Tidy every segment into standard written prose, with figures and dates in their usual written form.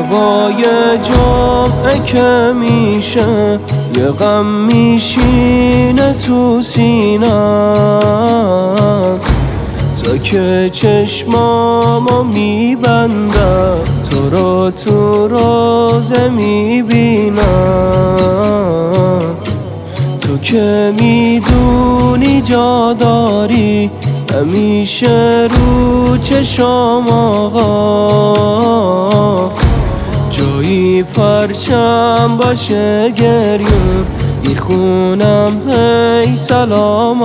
هوای جمعه که میشه یه غم میشینه تو سینم، تا که چشمامو میبندم تو رو تو روزه میبینم. تو که میدونی جا داری همیشه رو چشم آقا، جایی پرچم باشه گریون میخونم هی سلام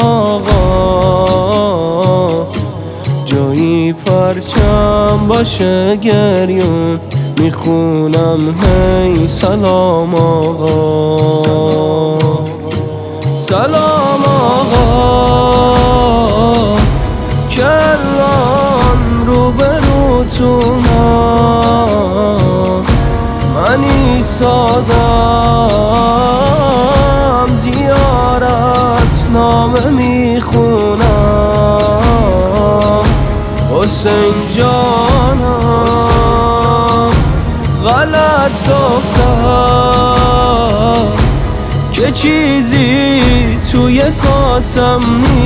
آقا، جایی پرچم باشه گریون میخونم هی سلام آقا. سلام آقا که الان روبروتونم، من ایستادم زیارت نامه میخونم. حسین جانم غلط گفتم که چیزی توی کاسم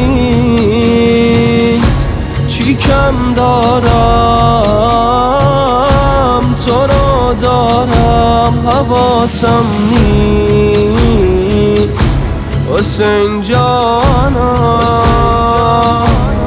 نیست، چی کم دارم تو رو دارم حواسم نیست. حسین جانم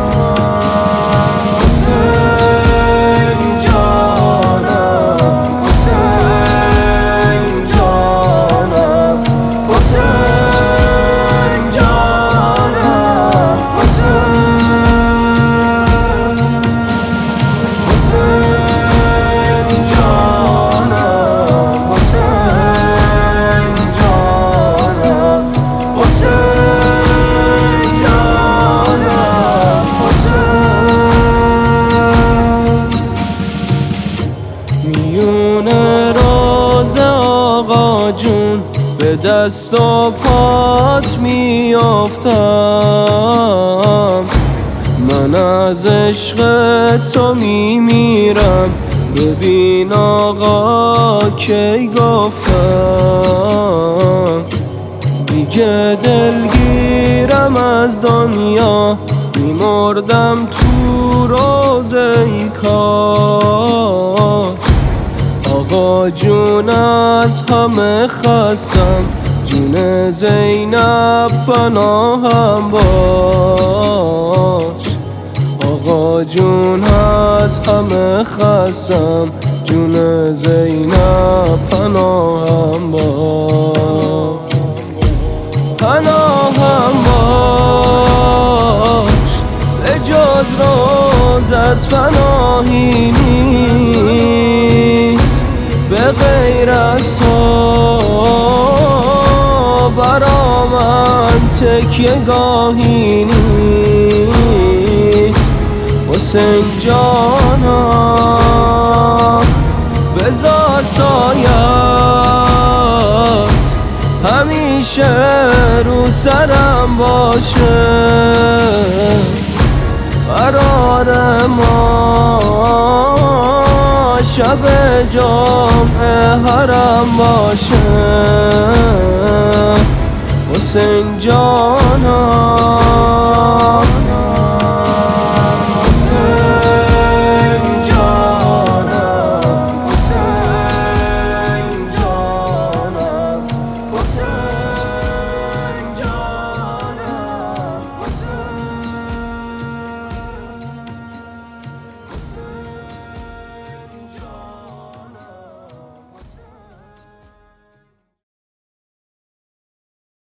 میونه روز آقا جون به دست و پات میافتم، من از عشق تو میمیرم. ببین آقا کی گفتم دیگه دلگیرم از دنیا، میمردم تو روزه ای کاش. آقا جون از همه خستم، جون زینب پناهم باش. آقا جون از همه خستم، جون زینب پناهم باش. پناهم باش به جز روزت پناهی نیست، به غیر از تو برا من تکیه گاهی نیست. حسین جانم بذار سایت همیشه رو سرم باشه، قرار ما شب جمعه حرم باشه. حسین جانم